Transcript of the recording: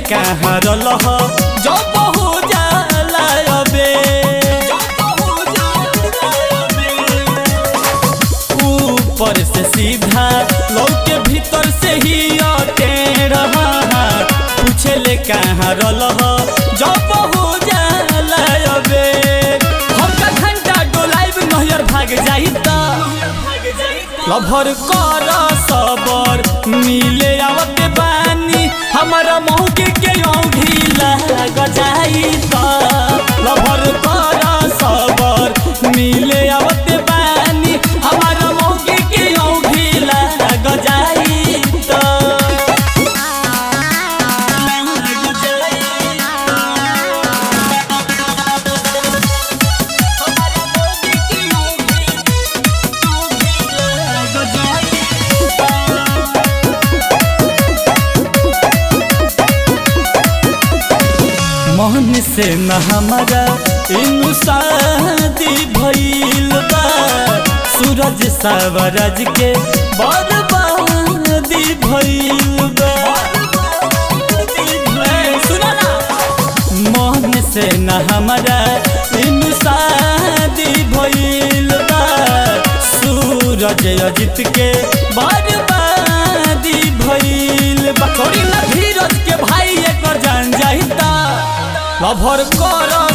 कहाँ रलह जब हो जाला अबे ऊपर से सीधा लौके भीतर से ही अटे रहा पूछे ले कहाँ रलह जब हो जाला अबे हमका घंटा डोलाइब नहर भाग जाइता लभर कर सबर मिले आवत बानी हमारा मौके के औंधी लाग जाइता लभर कर सबर मिले आवत बानी हमारा मौके के औंधी लाग जाइता मोहन से न हमारा इनु शादी भइल बा सूरज सावरज के बर्बादी भइल बा सुना ना मोहन से न हमारा इनु शादी भइल बा सूरज अजित के बर्बादी भइल बा छोड़ी ना धीरज के भाई एक जान जाइता लभर कर